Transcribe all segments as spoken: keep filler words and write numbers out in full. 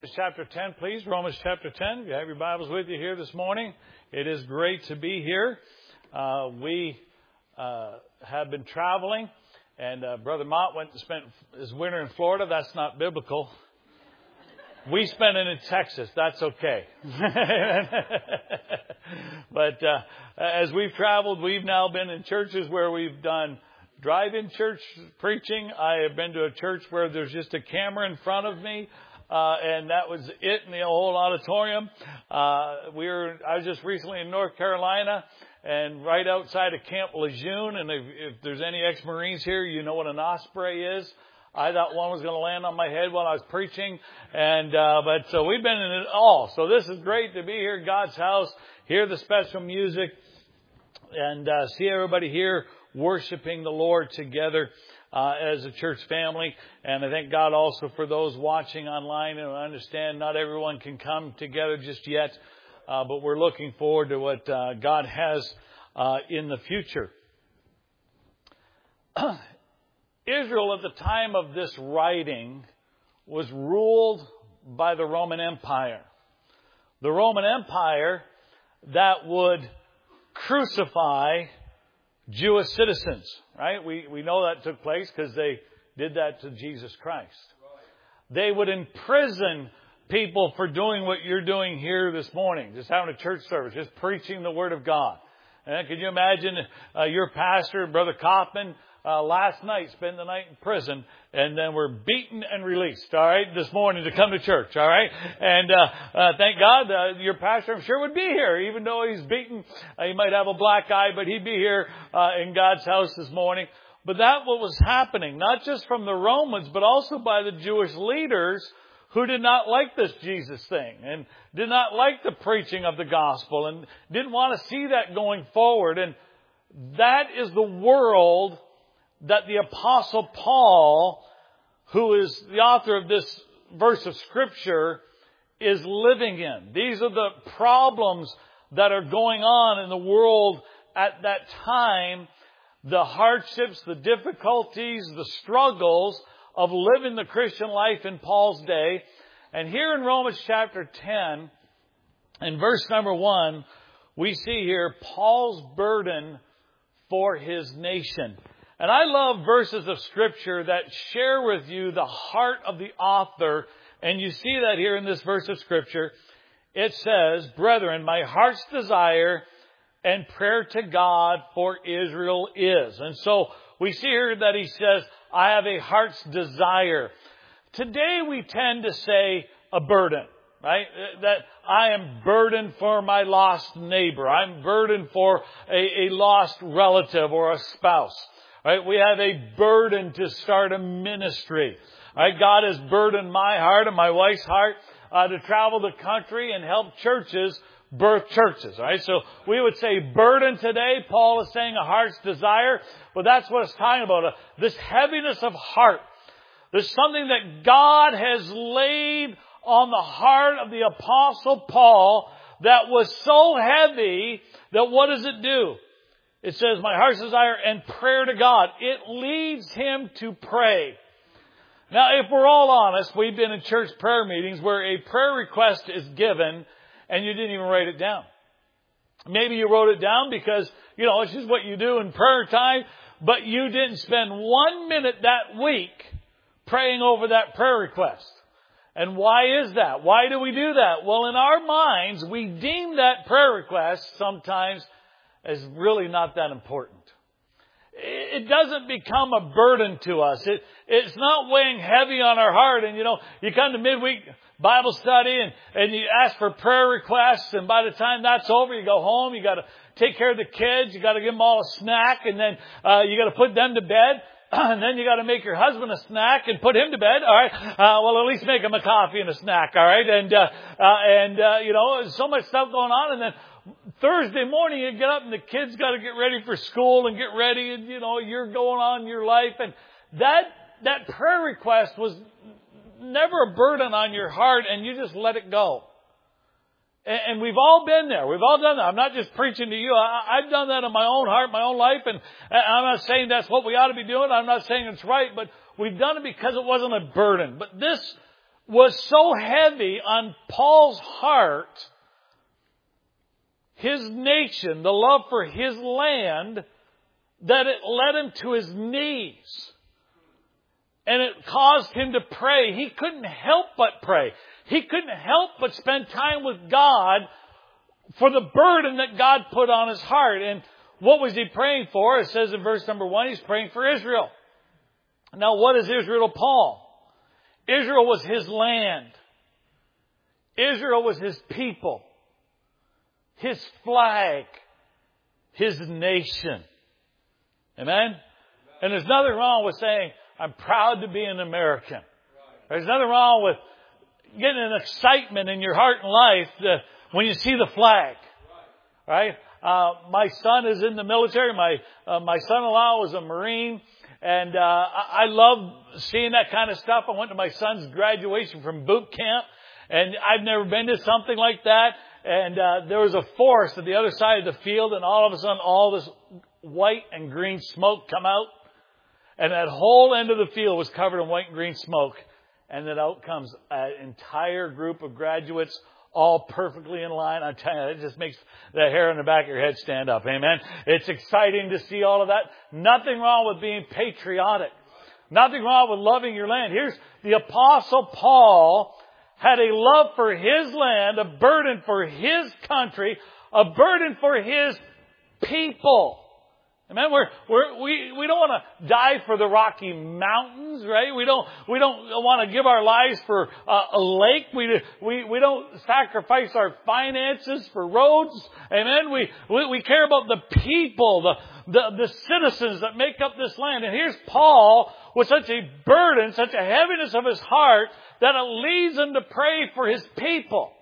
Chapter ten, please. Romans chapter ten. If you have your Bibles with you here this morning, it is great to be here. Uh, we uh, have been traveling, and uh, Brother Mott went and spent his winter in Florida. That's not biblical. We spent it in Texas. That's okay. But uh, as we've traveled, we've now been in churches where we've done drive-in church preaching. I have been to a church where there's just a camera in front of me. Uh, and that was it in the whole auditorium. Uh, we were, I was just recently in North Carolina and right outside of Camp Lejeune. And if, if there's any ex-Marines here, you know what an osprey is. I thought one was going to land on my head while I was preaching. And, uh, but so we've been in it all. So this is great to be here at God's house, hear the special music, and, uh, see everybody here worshiping the Lord together. Uh, as a church family. And I thank God also for those watching online. And I understand not everyone can come together just yet. Uh, but we're looking forward to what uh, God has uh, in the future. Israel at the time of this writing was ruled by the Roman Empire. The Roman Empire that would crucify Jewish citizens, right? We we know that took place because they did that to Jesus Christ. They would imprison people for doing what you're doing here this morning, just having a church service, just preaching the Word of God. And can you imagine uh, your pastor, Brother Kaufman, uh, last night spent the night in prison, and then we're beaten and released, all right, this morning to come to church, all right? And uh, uh, thank God uh, your pastor, I'm sure, would be here, even though he's beaten. Uh, he might have a black eye, but he'd be here uh, in God's house this morning. But that what was happening, not just from the Romans, but also by the Jewish leaders who did not like this Jesus thing and did not like the preaching of the gospel and didn't want to see that going forward. And that is the world that the Apostle Paul, who is the author of this verse of Scripture, is living in. These are the problems that are going on in the world at that time, the hardships, the difficulties, the struggles of living the Christian life in Paul's day. And here in Romans chapter ten, in verse number one, we see here Paul's burden for his nation. And I love verses of Scripture that share with you the heart of the author. And you see that here in this verse of Scripture. It says, "Brethren, my heart's desire and prayer to God for Israel is." And so we see here that he says, I have a heart's desire. Today we tend to say a burden, right? That I am burdened for my lost neighbor. I'm burdened for a, a lost relative or a spouse. Right? We have a burden to start a ministry. Right? God has burdened my heart and my wife's heart uh, to travel the country and help churches birth churches. Right? So we would say burden today. Paul is saying a heart's desire, but that's what it's talking about. Uh, this heaviness of heart. There's something that God has laid on the heart of the Apostle Paul that was so heavy that what does it do? It says, my heart's desire and prayer to God. It leads him to pray. Now, if we're all honest, we've been in church prayer meetings where a prayer request is given and you didn't even write it down. Maybe you wrote it down because, you know, it's just what you do in prayer time, but you didn't spend one minute that week praying over that prayer request. And why is that? Why do we do that? Well, in our minds, we deem that prayer request sometimes as really not that important. It doesn't become a burden to us. It, it's not weighing heavy on our heart. And, you know, you come to midweek Bible study and, and you ask for prayer requests. And by the time that's over, you go home. You got to take care of the kids. You got to give them all a snack. And then uh, you got to put them to bed. And then you got to make your husband a snack and put him to bed. All right. Uh, well, at least make him a coffee and a snack. All right. And, uh, uh, and, uh, you know, so much stuff going on. And then Thursday morning, you get up and the kids got to get ready for school and get ready. And, you know, you're going on your life. And that, that prayer request was never a burden on your heart and you just let it go. And, and we've all been there. We've all done that. I'm not just preaching to you. I, I've done that in my own heart, my own life. And I'm not saying that's what we ought to be doing. I'm not saying it's right, but we've done it because it wasn't a burden. But this was so heavy on Paul's heart, his nation, the love for his land, that it led him to his knees. And it caused him to pray. He couldn't help but pray. He couldn't help but spend time with God for the burden that God put on his heart. And what was he praying for? It says in verse number one, he's praying for Israel. Now, what is Israel to Paul? Israel was his land. Israel was his people. His flag. His nation. Amen? And there's nothing wrong with saying, I'm proud to be an American. There's nothing wrong with getting an excitement in your heart and life to, when you see the flag. Right? Uh, my son is in the military. My uh, my son-in-law was a Marine. And uh, I, I love seeing that kind of stuff. I went to my son's graduation from boot camp. And I've never been to something like that. And uh, there was a forest at the other side of the field. And all of a sudden, all this white and green smoke come out. And that whole end of the field was covered in white and green smoke. And then out comes an entire group of graduates, all perfectly in line. I'm telling you, it just makes the hair on the back of your head stand up. Amen. It's exciting to see all of that. Nothing wrong with being patriotic. Nothing wrong with loving your land. Here's the Apostle Paul had a love for his land, a burden for his country, a burden for his people. Amen. We're, we're, we we don't want to die for the Rocky Mountains, right? We don't we don't want to give our lives for uh, a lake. We we we don't sacrifice our finances for roads. Amen. We we, we care about the people, the, the the citizens that make up this land. And here's Paul with such a burden, such a heaviness of his heart that it leads him to pray for his people.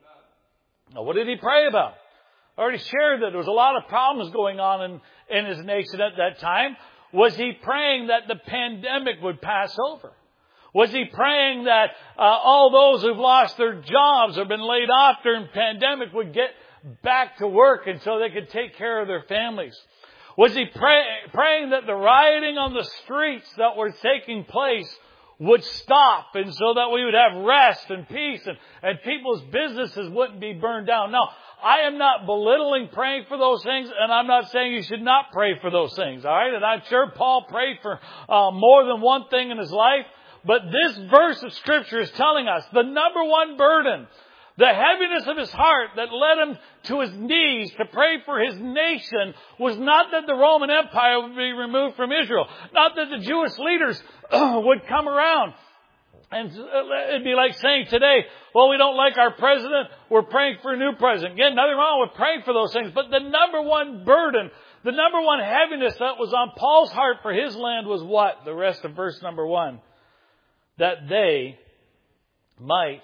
Now, what did he pray about? I already shared that there was a lot of problems going on in, in his nation at that time. Was he praying that the pandemic would pass over? Was he praying that uh, all those who've lost their jobs or been laid off during the pandemic would get back to work and so they could take care of their families? Was he pray, praying that the rioting on the streets that were taking place would stop and so that we would have rest and peace and, and people's businesses wouldn't be burned down? No. I am not belittling praying for those things, and I'm not saying you should not pray for those things, all right? And I'm sure Paul prayed for uh, more than one thing in his life, but this verse of Scripture is telling us the number one burden, the heaviness of his heart that led him to his knees to pray for his nation was not that the Roman Empire would be removed from Israel, not that the Jewish leaders would come around. And it'd be like saying today, well, we don't like our president, we're praying for a new president. Again, nothing wrong with praying for those things. But the number one burden, the number one heaviness that was on Paul's heart for his land was what? The rest of verse number one. That they might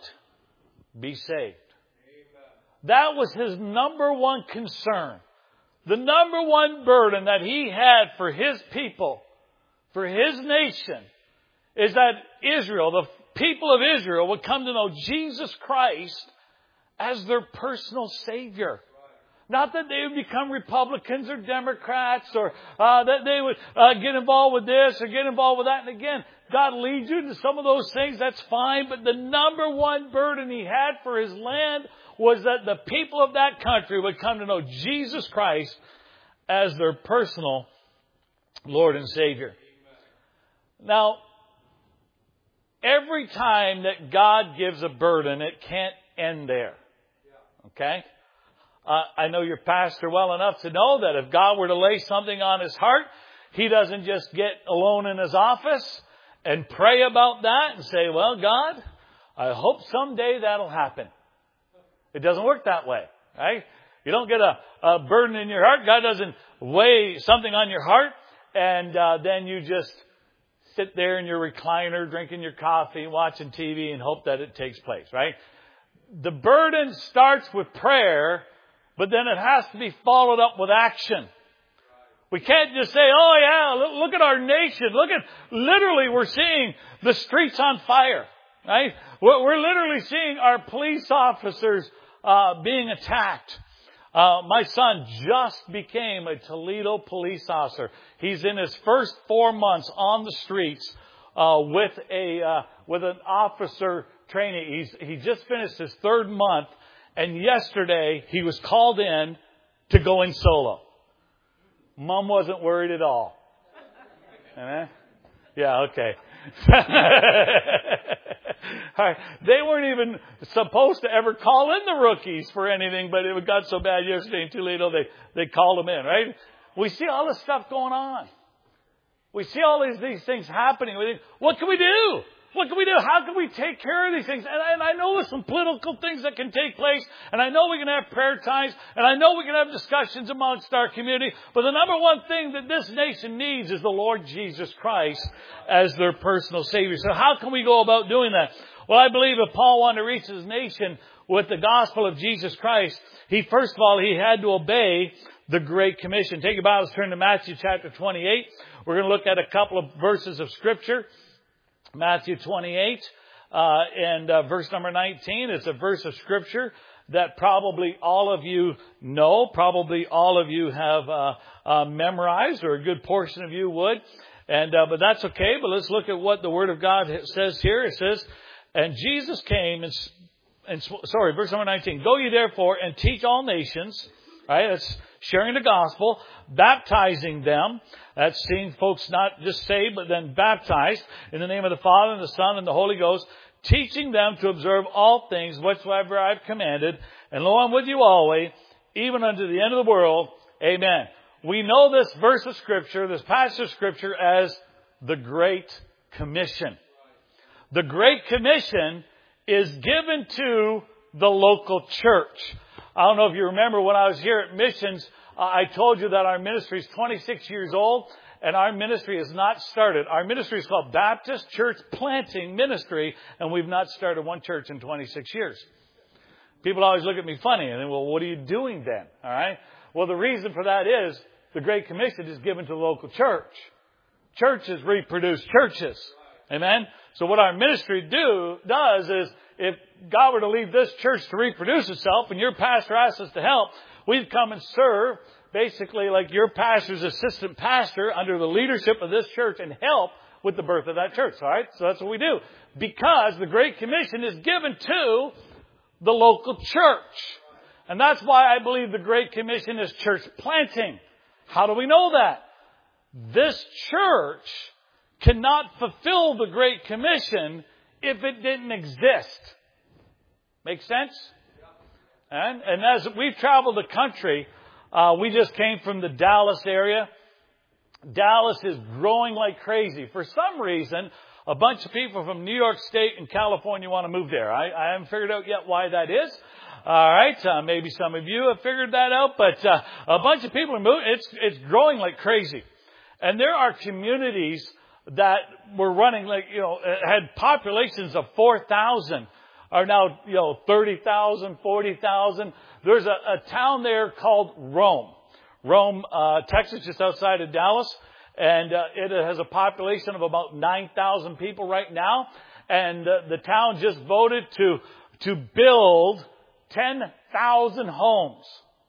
be saved. Amen. That was his number one concern. The number one burden that he had for his people, for his nation, is that Israel, the people of Israel, would come to know Jesus Christ as their personal Savior. Not that they would become Republicans or Democrats or uh, that they would uh, get involved with this or get involved with that. And again, God leads you to some of those things, that's fine. But the number one burden he had for his land was that the people of that country would come to know Jesus Christ as their personal Lord and Savior. Now, every time that God gives a burden, it can't end there. Okay? Uh, I know your pastor well enough to know that if God were to lay something on his heart, he doesn't just get alone in his office and pray about that and say, well, God, I hope someday that'll happen. It doesn't work that way, right? You don't get a, a burden in your heart. God doesn't weigh something on your heart and uh, then you just sit there in your recliner, drinking your coffee, watching T V, and hope that it takes place, right? The burden starts with prayer, but then it has to be followed up with action. We can't just say, oh yeah, look at our nation. Look at, literally we're seeing the streets on fire, right? We're literally seeing our police officers uh, being attacked. Uh, my son just became a Toledo police officer. He's in his first four months on the streets uh, with a uh, with an officer training. He's, he just finished his third month, and yesterday he was called in to go in solo. Mom wasn't worried at all. Amen? Yeah, okay. All right. They weren't even supposed to ever call in the rookies for anything, but it got so bad yesterday in Toledo, they, they called them in, right? We see all this stuff going on. We see all these, these things happening. We think, what can we do? What can we do? How can we take care of these things? And, and I know there's some political things that can take place. And I know we can have prayer times. And I know we can have discussions amongst our community. But the number one thing that this nation needs is the Lord Jesus Christ as their personal Savior. So how can we go about doing that? Well, I believe if Paul wanted to reach his nation with the gospel of Jesus Christ, he, first of all, he had to obey the Great Commission. Take your Bibles, turn to Matthew chapter twenty-eight. We're going to look at a couple of verses of Scripture. Matthew twenty-eight, uh, and uh, verse number nineteen is a verse of Scripture that probably all of you know, probably all of you have uh, uh, memorized, or a good portion of you would. And uh, but that's okay. But let's look at what the Word of God says here. It says, "And Jesus came and, and sorry, verse number nineteen. Go ye therefore and teach all nations." Right, that's sharing the gospel, baptizing them. That's seeing folks not just saved, but then baptized in the name of the Father and the Son and the Holy Ghost, teaching them to observe all things whatsoever I've commanded. And lo, I'm with you always, even unto the end of the world. Amen. We know this verse of Scripture, this passage of Scripture, as the Great Commission. The Great Commission is given to the local church. I don't know if you remember when I was here at Missions, uh, I told you that our ministry is twenty-six years old, and our ministry has not started. Our ministry is called Baptist Church Planting Ministry, and we've not started one church in twenty-six years. People always look at me funny, and they, well, what are you doing then? All right. Well, the reason for that is the Great Commission is given to the local church. Churches reproduce churches. Amen. So what our ministry do does is, if God were to leave this church to reproduce itself and your pastor asks us to help, we'd come and serve basically like your pastor's assistant pastor under the leadership of this church and help with the birth of that church. All right. So that's what we do, because the Great Commission is given to the local church. And that's why I believe the Great Commission is church planting. How do we know that? This church cannot fulfill the Great Commission if it didn't exist. Make sense? And, and as we've traveled the country, uh, we just came from the Dallas area. Dallas is growing like crazy. For some reason, a bunch of people from New York State and California want to move there. I, I haven't figured out yet why that is. All right, uh, maybe some of you have figured that out, but uh, a bunch of people are moving. It's it's growing like crazy, and there are communities that were running like, you know, had populations of four thousand are now, you know, thirty thousand, forty thousand. There's a, a town there called Rome. Rome, uh, Texas, just outside of Dallas. And uh, it has a population of about nine thousand people right now. And uh, the town just voted to, to build ten thousand homes.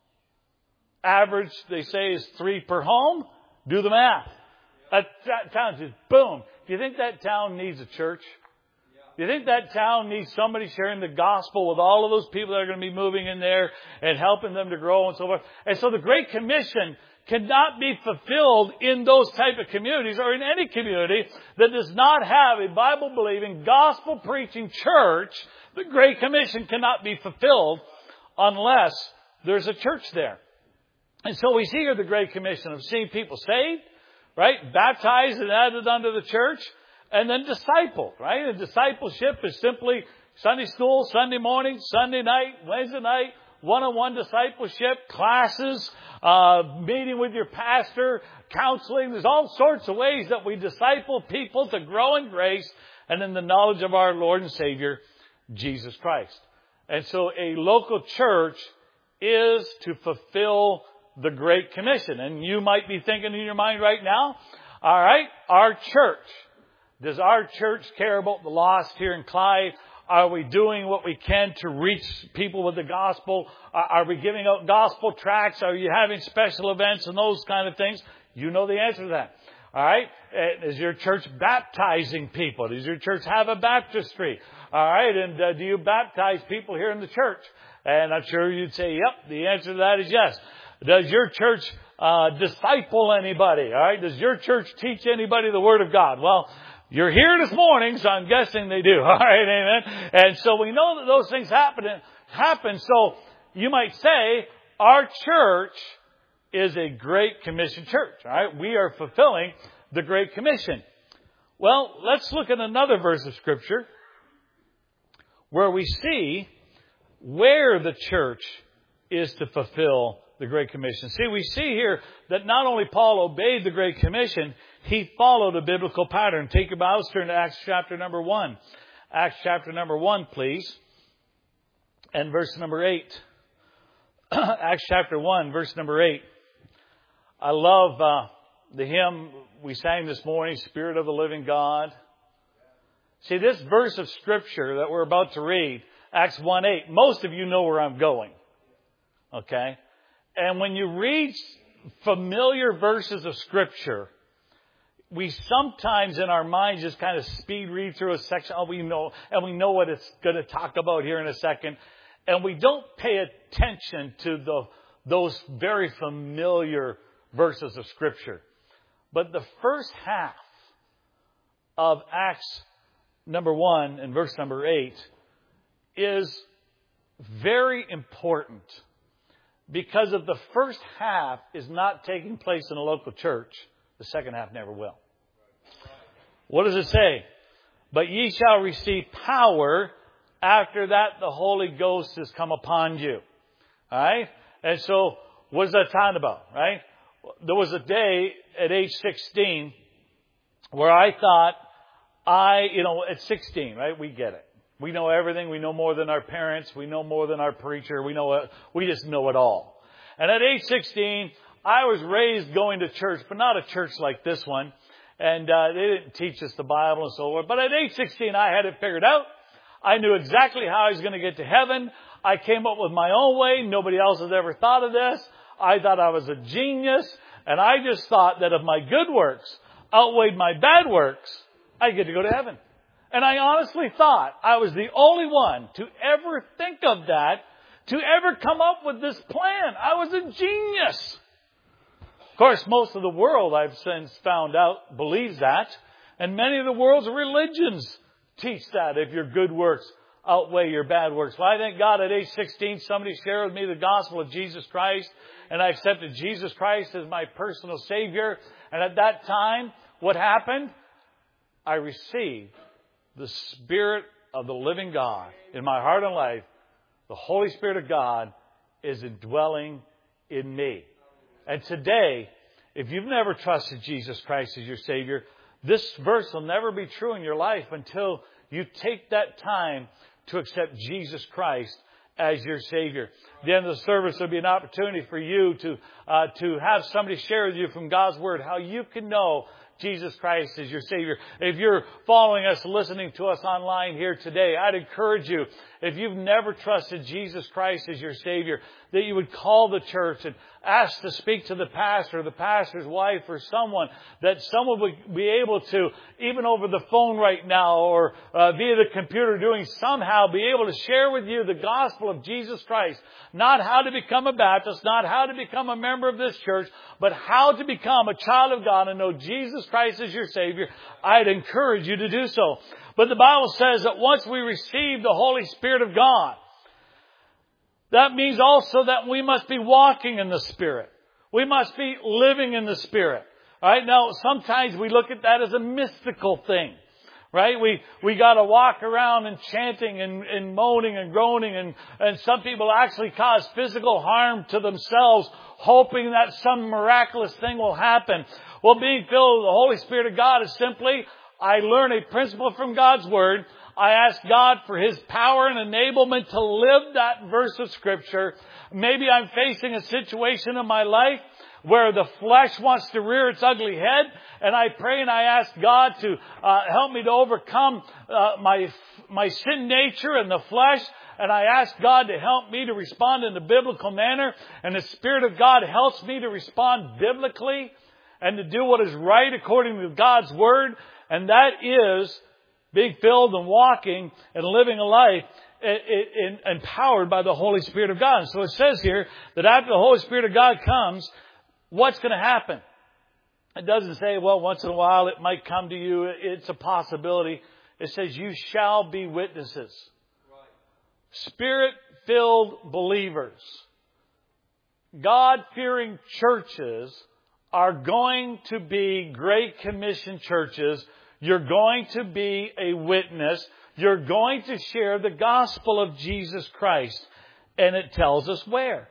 Average, they say, is three per home. Do the math. That, that town just boom. Do you think that town needs a church? Do you think that town needs somebody sharing the gospel with all of those people that are going to be moving in there and helping them to grow and so forth? And so the Great Commission cannot be fulfilled in those type of communities or in any community that does not have a Bible-believing, gospel-preaching church. The Great Commission cannot be fulfilled unless there's a church there. And so we see here the Great Commission of seeing people saved, right? Baptized and added unto the church, and then discipled, right? And discipleship is simply Sunday school, Sunday morning, Sunday night, Wednesday night, one-on-one discipleship, classes, uh, meeting with your pastor, counseling. There's all sorts of ways that we disciple people to grow in grace and in the knowledge of our Lord and Savior, Jesus Christ. And so a local church is to fulfill the Great Commission. And you might be thinking in your mind right now, all right, our church. Does our church care about the lost here in Clyde? Are we doing what we can to reach people with the gospel? Are we giving out gospel tracts? Are you having special events and those kind of things? You know the answer to that. All right? Is your church baptizing people? Does your church have a baptistry? All right? And uh, do you baptize people here in the church? And I'm sure you'd say, yep. The answer to that is yes. Does your church uh, disciple anybody? All right? Does your church teach anybody the Word of God? Well, you're here this morning, so I'm guessing they do. All right? Amen. And so we know that those things happen. happen. So you might say, our church is a Great Commission church. All right? We are fulfilling the Great Commission. Well, let's look at another verse of Scripture where we see where the church is to fulfill the Great Commission. See, we see here that not only Paul obeyed the Great Commission, he followed a biblical pattern. Take your Bibles, turn to Acts chapter number one. Acts chapter number one, please. And verse number eight. Acts chapter one, verse number eight. I love uh, the hymn we sang this morning, Spirit of the Living God. See, this verse of Scripture that we're about to read, Acts one eight, most of you know where I'm going. Okay? And when you read familiar verses of Scripture, we sometimes in our minds just kind of speed read through a section. Oh, we know, and we know what it's going to talk about here in a second. And we don't pay attention to the those very familiar verses of Scripture. But the first half of Acts number one and verse number eight is very important because if the first half is not taking place in a local church, the second half never will. What does it say? But ye shall receive power. After that, the Holy Ghost has come upon you. All right? And so, what is that talking about? Right? There was a day at age sixteen where I thought I, you know, at sixteen, right? We get it. We know everything. We know more than our parents. We know more than our preacher. We know it. We just know it all. And at age sixteen, I was raised going to church, but not a church like this one. And uh, they didn't teach us the Bible and so forth. But at age sixteen, I had it figured out. I knew exactly how I was going to get to heaven. I came up with my own way. Nobody else has ever thought of this. I thought I was a genius. And I just thought that if my good works outweighed my bad works, I'd get to go to heaven. And I honestly thought I was the only one to ever think of that, to ever come up with this plan. I was a genius. Of course, most of the world, I've since found out, believes that. And many of the world's religions teach that if your good works outweigh your bad works. Well, I thank God at age sixteen, somebody shared with me the gospel of Jesus Christ. And I accepted Jesus Christ as my personal Savior. And at that time, what happened? I received the Spirit of the living God in my heart and life. The Holy Spirit of God is indwelling in me. And today, if you've never trusted Jesus Christ as your Savior, this verse will never be true in your life until you take that time to accept Jesus Christ as your Savior. At the end of the service, there'll be an opportunity for you to uh, to have somebody share with you from God's Word how you can know Jesus Christ is your Savior. If you're following us, listening to us online here today, I'd encourage you, if you've never trusted Jesus Christ as your Savior, that you would call the church and ask to speak to the pastor, or the pastor's wife, or someone, that someone would be able to, even over the phone right now, or uh, via the computer, doing somehow, be able to share with you the gospel of Jesus Christ. Not how to become a Baptist, not how to become a member of this church, but how to become a child of God and know Jesus Christ as your Savior. I'd encourage you to do so. But the Bible says that once we receive the Holy Spirit of God, that means also that we must be walking in the Spirit. We must be living in the Spirit. All right? Now, sometimes we look at that as a mystical thing. Right? We, we gotta walk around and chanting and, and moaning and groaning, and, and some people actually cause physical harm to themselves, hoping that some miraculous thing will happen. Well, being filled with the Holy Spirit of God is simply, I learn a principle from God's Word. I ask God for His power and enablement to live that verse of Scripture. Maybe I'm facing a situation in my life where the flesh wants to rear its ugly head, and I pray and I ask God to uh, help me to overcome uh, my my sin nature and the flesh, and I ask God to help me to respond in a biblical manner, and the Spirit of God helps me to respond biblically. and to do what is right according to God's Word. And that is being filled and walking and living a life empowered by the Holy Spirit of God. And so it says here that after the Holy Spirit of God comes, what's going to happen? It doesn't say, well, once in a while it might come to you. It's a possibility. It says, you shall be witnesses. Spirit-filled believers, God-fearing churches are going to be Great Commission churches. You're going to be a witness. You're going to share the gospel of Jesus Christ. And it tells us where.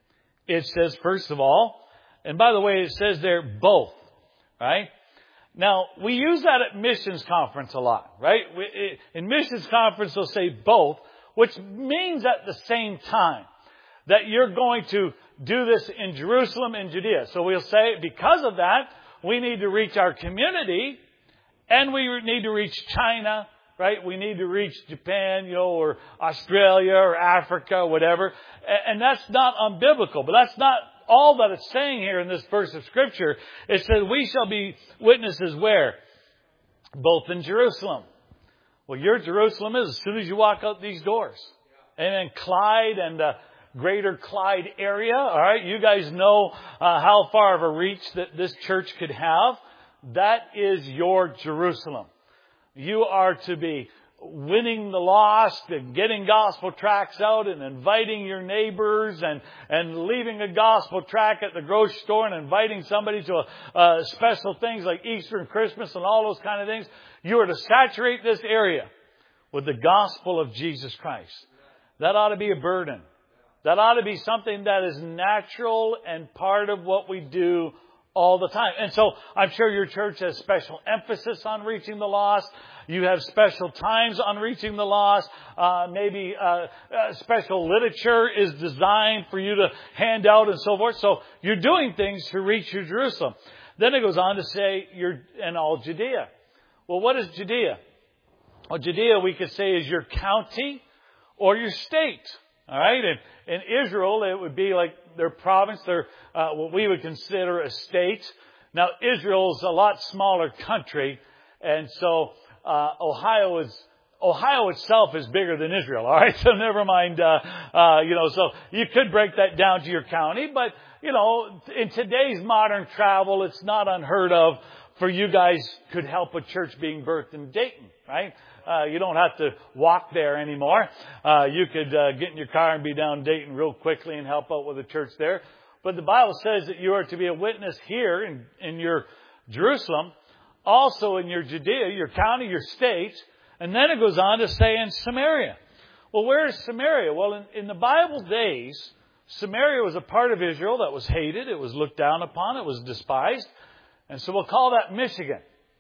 It says, first of all, and by the way, it says there both, right? Now, we use that at missions conference a lot, right? In missions conference, they'll say both, which means at the same time that you're going to do this in Jerusalem and Judea. So we'll say, because of that, we need to reach our community and we need to reach China, right? We need to reach Japan, you know, or Australia or Africa or whatever. And that's not unbiblical, but that's not all that it's saying here in this verse of Scripture. It says, we shall be witnesses where? Both in Jerusalem. Well, your Jerusalem is as soon as you walk out these doors. And then Clyde and the greater Clyde area. All right. You guys know uh, how far of a reach that this church could have. That is your Jerusalem. You are to be winning the lost and getting gospel tracts out and inviting your neighbors and, and leaving a gospel tract at the grocery store and inviting somebody to a, uh, special things like Easter and Christmas and all those kind of things. You are to saturate this area with the gospel of Jesus Christ. That ought to be a burden. That ought to be something that is natural and part of what we do all the time. And so I'm sure your church has special emphasis on reaching the lost. You have special times on reaching the lost. Uh, maybe uh, uh, special literature is designed for you to hand out and so forth. So you're doing things to reach your Jerusalem. Then it goes on to say you're in all Judea. Well, what is Judea? Well, Judea we could say is your county or your state. All right. And in Israel, it would be like their province, their uh, what we would consider a state. Now, Israel is a lot smaller country, and so uh, Ohio is Ohio itself is bigger than Israel. All right, so never mind. Uh, uh, you know, so you could break that down to your county, but you know, in today's modern travel, it's not unheard of for you guys could help a church being birthed in Dayton, right? Uh, you don't have to walk there anymore. Uh, you could uh, get in your car and be down Dayton real quickly and help out with the church there. But the Bible says that you are to be a witness here in, in your Jerusalem, also in your Judea, your county, your state. And then it goes on to say in Samaria. Well, where is Samaria? Well, in, in the Bible days, Samaria was a part of Israel that was hated. It was looked down upon. It was despised. And so we'll call that Michigan.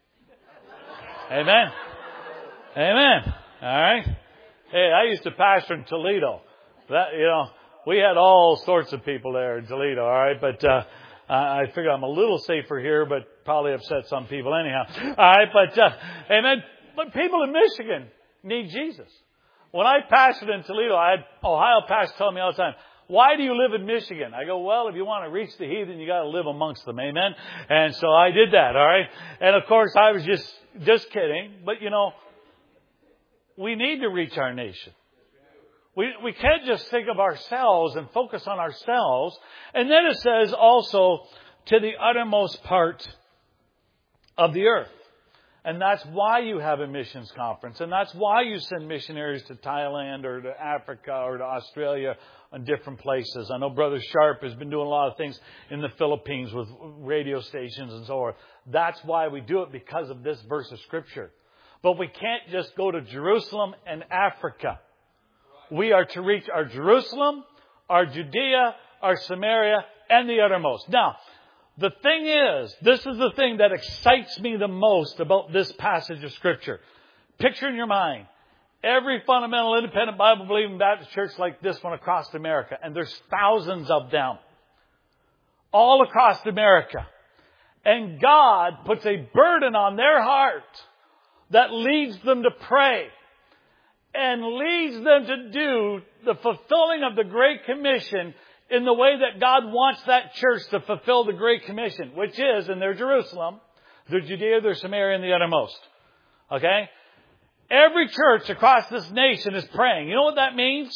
Amen. Amen. All right. Hey, I used to pastor in Toledo. That, you know, we had all sorts of people there in Toledo. All right. But, uh, I figure I'm a little safer here, but probably upset some people anyhow. All right. But, uh, amen. But people in Michigan need Jesus. When I pastored in Toledo, I had Ohio pastors tell me all the time, why do you live in Michigan? I go, well, if you want to reach the heathen, you got to live amongst them. Amen. And so I did that. All right. And of course, I was just, just kidding. But, you know, we need to reach our nation. We, we can't just think of ourselves and focus on ourselves. And then it says also to the uttermost part of the earth. And that's why you have a missions conference. And that's why you send missionaries to Thailand or to Africa or to Australia and different places. I know Brother Sharp has been doing a lot of things in the Philippines with radio stations and so on. That's why we do it, because of this verse of Scripture. But we can't just go to Jerusalem and Africa. We are to reach our Jerusalem, our Judea, our Samaria, and the uttermost. Now, the thing is, this is the thing that excites me the most about this passage of Scripture. Picture in your mind every fundamental independent Bible believing Baptist church like this one across America. And there's thousands of them all across America. And God puts a burden on their heart that leads them to pray and leads them to do the fulfilling of the Great Commission in the way that God wants that church to fulfill the Great Commission, which is in their Jerusalem, their Judea, their Samaria, and the uttermost. Okay? Every church across this nation is praying. You know what that means?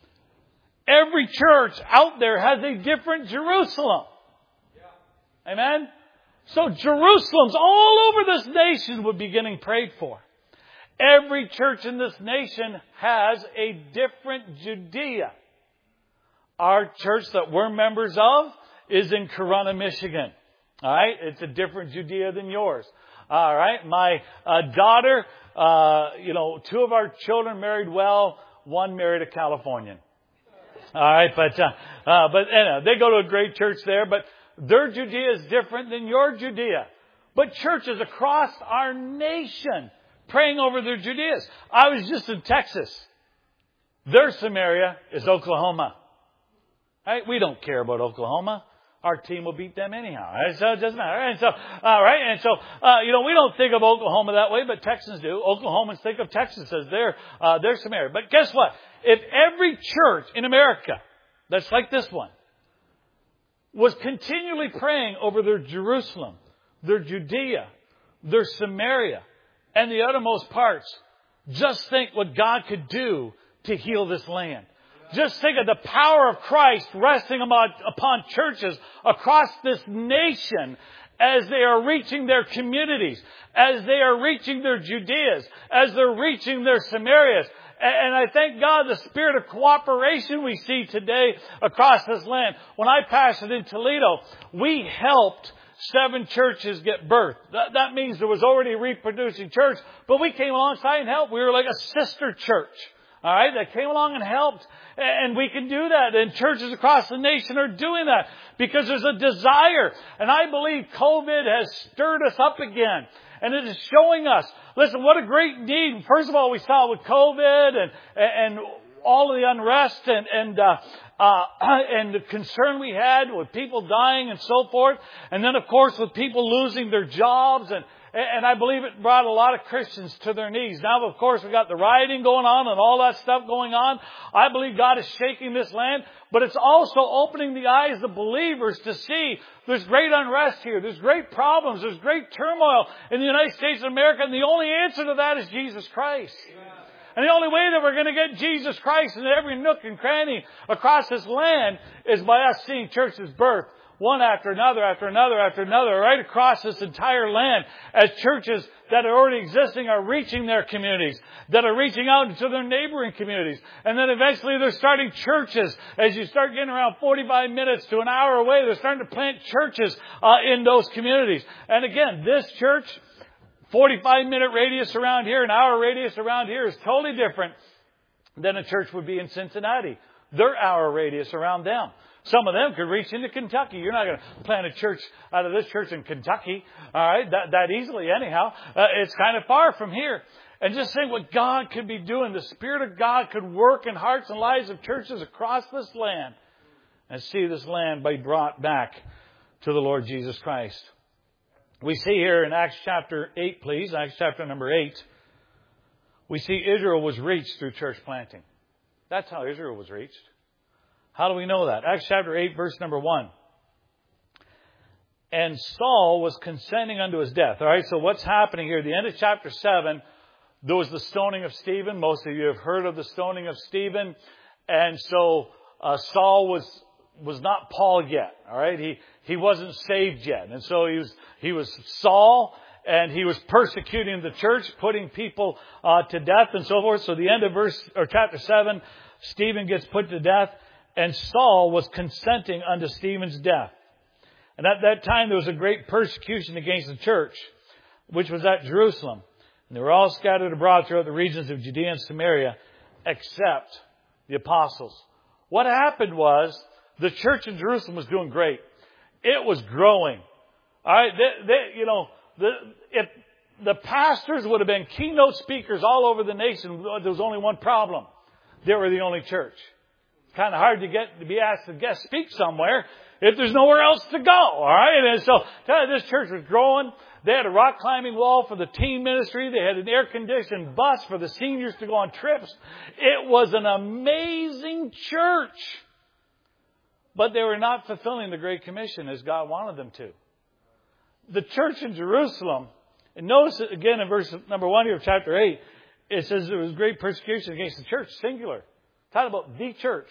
Every church out there has a different Jerusalem. Yeah. Amen? So Jerusalems all over this nation would be getting prayed for. Every church in this nation has a different Judea. Our church that we're members of is in Corunna, Michigan. All right? It's a different Judea than yours. All right? My uh, daughter, uh, you know, two of our children married well. One married a Californian. All right? But, uh, uh, but anyway, they go to a great church there. But their Judea is different than your Judea. But churches across our nation praying over their Judeas. I was just in Texas. Their Samaria is Oklahoma. Right? We don't care about Oklahoma. Our team will beat them anyhow. Right? So it doesn't matter. And so, all right. And so, uh, you know, we don't think of Oklahoma that way, but Texans do. Oklahomans think of Texas as their, uh, their Samaria. But guess what? If every church in America that's like this one was continually praying over their Jerusalem, their Judea, their Samaria, and the uttermost parts, just think what God could do to heal this land. Just think of the power of Christ resting upon churches across this nation as they are reaching their communities, as they are reaching their Judeas, as they're reaching their Samarias. And I thank God the spirit of cooperation we see today across this land. When I pastored in Toledo, we helped seven churches get birthed. That, that means there was already a reproducing church, but we came alongside and helped. We were like a sister church. All right, that came along and helped. And we can do that. And churches across the nation are doing that because there's a desire. And I believe COVID has stirred us up again. And it is showing us, listen, what a great need. First of all, we saw with COVID and, and all of the unrest and, and, uh, uh, and the concern we had with people dying and so forth. And then, of course, with people losing their jobs and, And I believe it brought a lot of Christians to their knees. Now, of course, we've got the rioting going on and all that stuff going on. I believe God is shaking this land. But it's also opening the eyes of believers to see there's great unrest here. There's great problems. There's great turmoil in the United States of America. And the only answer to that is Jesus Christ. Yeah. And the only way that we're going to get Jesus Christ in every nook and cranny across this land is by us seeing churches birth. One after another, after another, after another, right across this entire land, as churches that are already existing are reaching their communities, that are reaching out into their neighboring communities. And then eventually they're starting churches. As you start getting around forty-five minutes to an hour away, they're starting to plant churches uh, in those communities. And again, this church, forty-five minute radius around here, an hour radius around here is totally different than a church would be in Cincinnati. Their hour radius around them. Some of them could reach into Kentucky. You're not going to plant a church out of this church in Kentucky, all right, that, that easily anyhow. Uh, it's kind of far from here. And just think what God could be doing. The Spirit of God could work in hearts and lives of churches across this land and see this land be brought back to the Lord Jesus Christ. We see here in Acts chapter eight, please, Acts chapter number eight, we see Israel was reached through church planting. That's how Israel was reached. How do we know that? Acts chapter eight, verse number one. And Saul was consenting unto his death. All right, so what's happening here? At the end of chapter seven, there was the stoning of Stephen. Most of you have heard of the stoning of Stephen. And so uh, Saul was was not Paul yet. All right, he he wasn't saved yet. And so he was he was Saul, and he was persecuting the church, putting people uh, to death and so forth. So the end of verse or chapter seven, Stephen gets put to death. And Saul was consenting unto Stephen's death. And at that time there was a great persecution against the church, which was at Jerusalem. And they were all scattered abroad throughout the regions of Judea and Samaria, except the apostles. What happened was the church in Jerusalem was doing great. It was growing. All right, they, they, you know, the, if the pastors would have been keynote speakers all over the nation, there was only one problem. They were the only church. Kind of hard to get to be asked to guest speak somewhere if there's nowhere else to go. All right, and so this church was growing. They had a rock climbing wall for the teen ministry. They had an air conditioned bus for the seniors to go on trips. It was an amazing church. But they were not fulfilling the Great Commission as God wanted them to. The church in Jerusalem, and notice it again in verse number one here of chapter eight, it says there was great persecution against the church, singular. Talking about the church.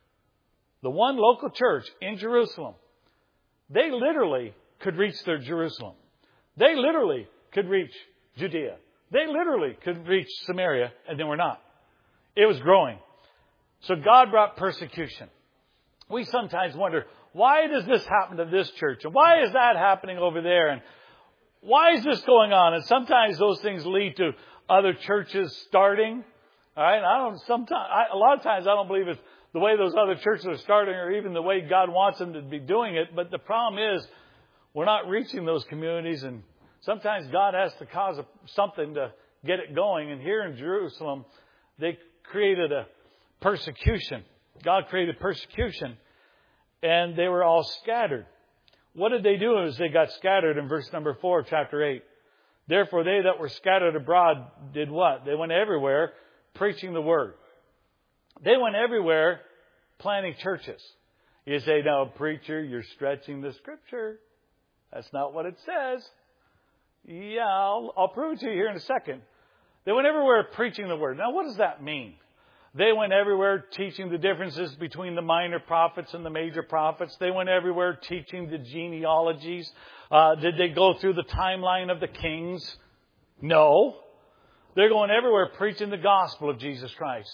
The one local church in Jerusalem. They literally could reach their Jerusalem. They literally could reach Judea. They literally could reach Samaria, and they were not. It was growing. So God brought persecution. We sometimes wonder, why does this happen to this church? And why is that happening over there? And why is this going on? And sometimes those things lead to other churches starting. All right, I don't. Sometimes, I, a lot of times, I don't believe it's the way those other churches are starting, or even the way God wants them to be doing it. But the problem is, we're not reaching those communities, and sometimes God has to cause a, something to get it going. And here in Jerusalem, they created a persecution. God created persecution, and they were all scattered. What did they do as they got scattered in verse number four of chapter eight? Therefore, they that were scattered abroad did what? They went everywhere preaching the word. They went everywhere planting churches. You say, no, preacher, you're stretching the scripture. That's not what it says. Yeah, I'll, I'll prove it to you here in a second. They went everywhere preaching the word. Now, what does that mean? They went everywhere teaching the differences between the minor prophets and the major prophets. They went everywhere teaching the genealogies. Uh, did they go through the timeline of the kings? No. They're going everywhere preaching the gospel of Jesus Christ.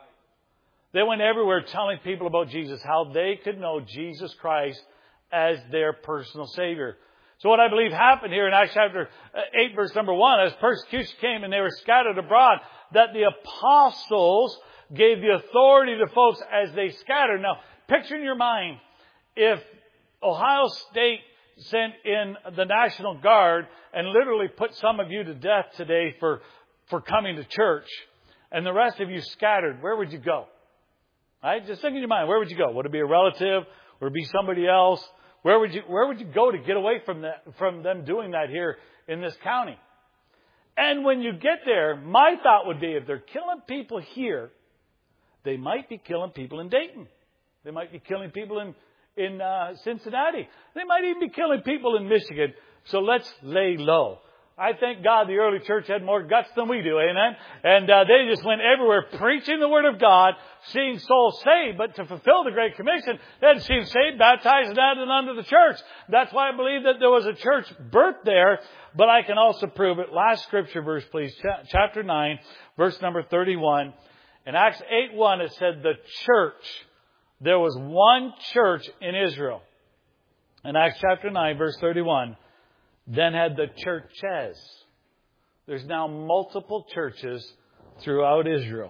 They went everywhere telling people about Jesus, how they could know Jesus Christ as their personal Savior. So what I believe happened here in Acts chapter eight, verse number one, as persecution came and they were scattered abroad, that the apostles gave the authority to folks as they scattered. Now, picture in your mind, if Ohio State sent in the National Guard and literally put some of you to death today for, for coming to church, and the rest of you scattered, where would you go? Right? Just think in your mind, where would you go? Would it be a relative? Would it be somebody else? Where would you, where would you go to get away from that, from them doing that here in this county? And when you get there, my thought would be, if they're killing people here, they might be killing people in Dayton. They might be killing people in, in uh, Cincinnati. They might even be killing people in Michigan. So let's lay low. I thank God the early church had more guts than we do, amen? And uh, they just went everywhere preaching the Word of God, seeing souls saved. But to fulfill the Great Commission, they had to see them saved, baptized, and added unto the church. That's why I believe that there was a church birthed there. But I can also prove it. Last scripture verse, please. Ch- chapter nine, verse number thirty-one. In Acts eight one, it said the church. There was one church in Israel. In Acts chapter nine, verse thirty-one. Then had the churches. There's now multiple churches throughout Israel.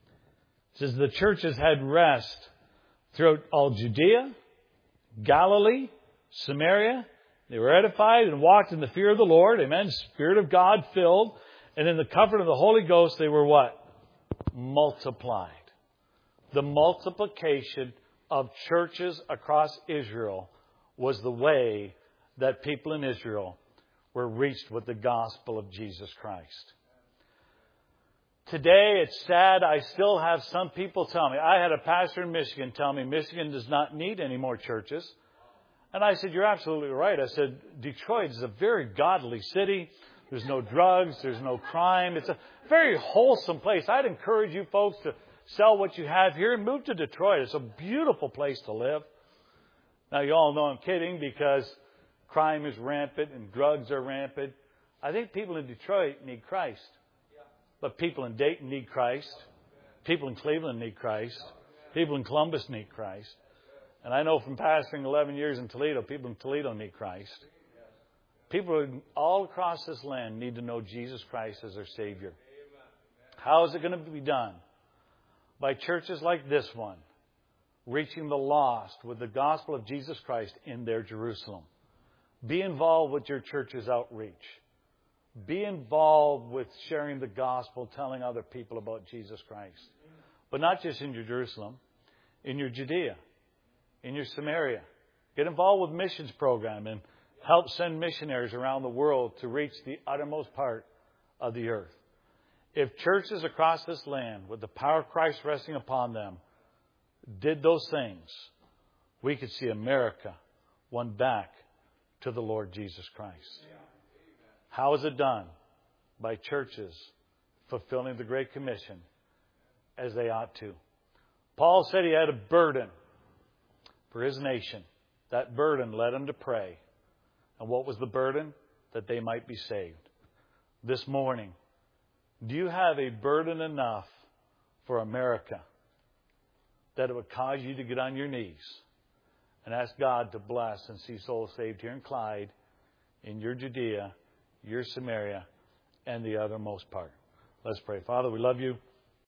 It says the churches had rest throughout all Judea, Galilee, Samaria. They were edified and walked in the fear of the Lord. Amen. Spirit of God filled. And in the comfort of the Holy Ghost, they were what? Multiplied. The multiplication of churches across Israel was the way that people in Israel were reached with the gospel of Jesus Christ. Today, it's sad. I still have some people tell me. I had a pastor in Michigan tell me Michigan does not need any more churches. And I said, you're absolutely right. I said, Detroit is a very godly city. There's no drugs. There's no crime. It's a very wholesome place. I'd encourage you folks to sell what you have here and move to Detroit. It's a beautiful place to live. Now, you all know I'm kidding because crime is rampant and drugs are rampant. I think people in Detroit need Christ. But people in Dayton need Christ. People in Cleveland need Christ. People in Columbus need Christ. And I know from pastoring eleven years in Toledo, people in Toledo need Christ. People all across this land need to know Jesus Christ as their Savior. How is it going to be done? By churches like this one, reaching the lost with the gospel of Jesus Christ in their Jerusalem. Be involved with your church's outreach. Be involved with sharing the gospel, telling other people about Jesus Christ. But not just in your Jerusalem, in your Judea, in your Samaria. Get involved with missions program and help send missionaries around the world to reach the uttermost part of the earth. If churches across this land, with the power of Christ resting upon them, did those things, we could see America won back to the Lord Jesus Christ. How is it done? By churches fulfilling the Great Commission as they ought to. Paul said he had a burden for his nation. That burden led him to pray. And what was the burden? That they might be saved. This morning, do you have a burden enough for America that it would cause you to get on your knees and ask God to bless and see souls saved here in Clyde, in your Judea, your Samaria, and the othermost part? Let's pray. Father, we love you.